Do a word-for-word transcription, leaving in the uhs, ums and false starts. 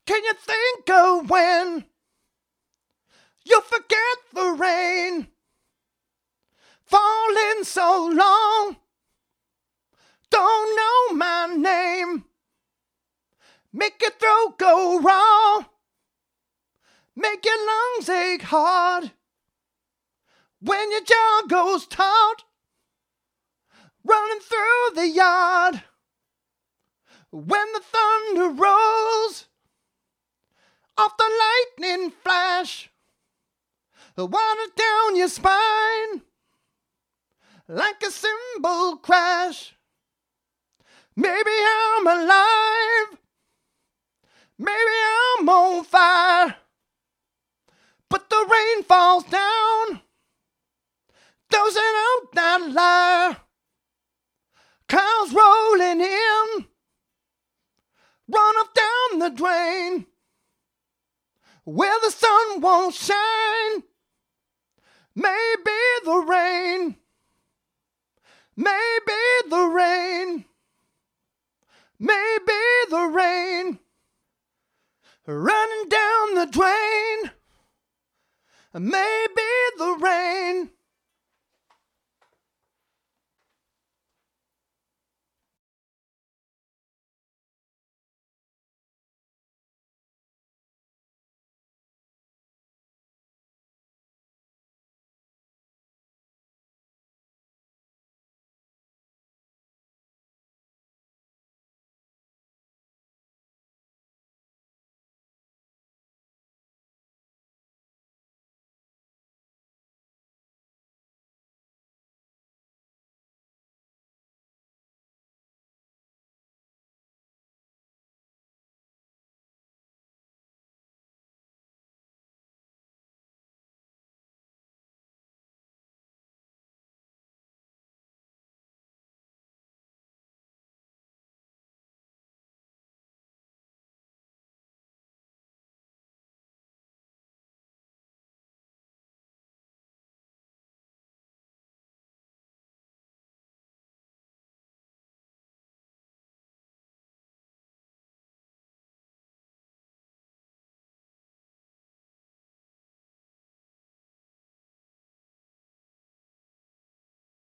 Can you think of when you forget the rain falling so long? Don't know my name. Make your throat go raw. Make your lungs ache hard. When your jaw goes taut, running through the yard. When the thunder rolls off the lightning flash, water down your spine like a cymbal crash. Maybe I'm alive, maybe I'm on fire, but the rain falls down, doesn't out that lie. Clouds rolling in, run off down the drain, where the sun won't shine. Maybe the rain, maybe the rain, maybe the rain, running down the drain, maybe the rain.